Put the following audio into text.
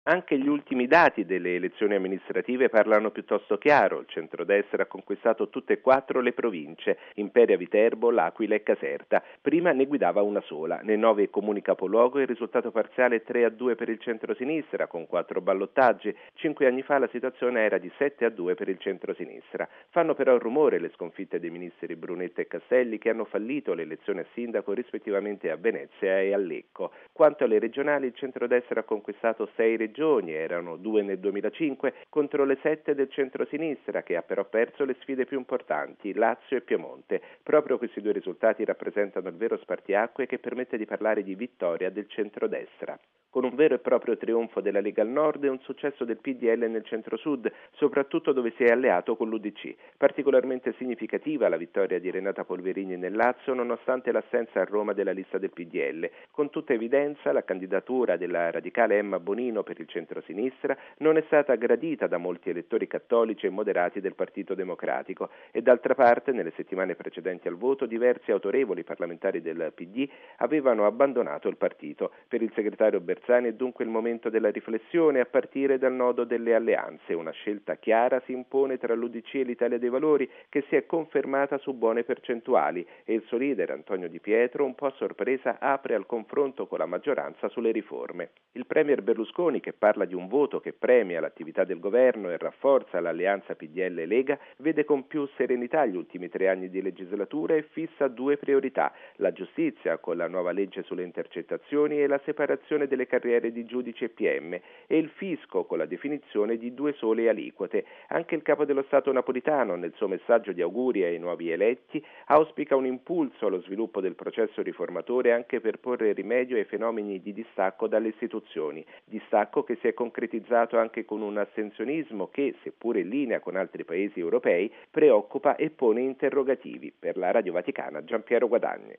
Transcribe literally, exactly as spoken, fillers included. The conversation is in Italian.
Anche gli ultimi dati delle elezioni amministrative parlano piuttosto chiaro. Il centrodestra ha conquistato tutte e quattro le province, Imperia, Viterbo, L'Aquila e Caserta. Prima ne guidava una sola. Nei nove comuni capoluogo il risultato parziale è tre a due per il centrosinistra, con quattro ballottaggi. Cinque anni fa la situazione era di sette a due per il centrosinistra. Fanno però rumore le sconfitte dei ministri Brunetta e Castelli, che hanno fallito le elezioni a sindaco rispettivamente a Venezia e a Lecco. Quanto alle regionali, il centrodestra ha conquistato sei regioni. Regioni, erano due nel duemilacinque, contro le sette del centrosinistra, che ha però perso le sfide più importanti, Lazio e Piemonte. Proprio questi due risultati rappresentano il vero spartiacque che permette di parlare di vittoria del centrodestra. Con un vero e proprio trionfo della Lega al Nord e un successo del P D L nel centro-sud, soprattutto dove si è alleato con l'U D C. Particolarmente significativa la vittoria di Renata Polverini nel Lazio, nonostante l'assenza a Roma della lista del P D L. Con tutta evidenza la candidatura della radicale Emma Bonino per il centrosinistra non è stata gradita da molti elettori cattolici e moderati del Partito Democratico e d'altra parte nelle settimane precedenti al voto diversi autorevoli parlamentari del P D avevano abbandonato il partito. Per il segretario Bersani è dunque il momento della riflessione a partire dal nodo delle alleanze. Una scelta chiara si impone tra l'U D C e l'Italia dei Valori, che si è confermata su buone percentuali, e il suo leader Antonio Di Pietro, un po' a sorpresa, apre al confronto con la maggioranza sulle riforme. Il premier Berlusconi, che parla di un voto che premia l'attività del governo e rafforza l'alleanza P D L-Lega, vede con più serenità gli ultimi tre anni di legislatura e fissa due priorità: la giustizia con la nuova legge sulle intercettazioni e la separazione delle carriere di giudici e P M, e il fisco con la definizione di due sole aliquote. Anche il capo dello Stato napolitano, nel suo messaggio di auguri ai nuovi eletti, auspica un impulso allo sviluppo del processo riformatore anche per porre rimedio ai fenomeni di distacco dalle istituzioni. Distacco che si è concretizzato anche con un astensionismo che, seppure in linea con altri paesi europei, preoccupa e pone interrogativi. Per la Radio Vaticana, Giampiero Guadagni.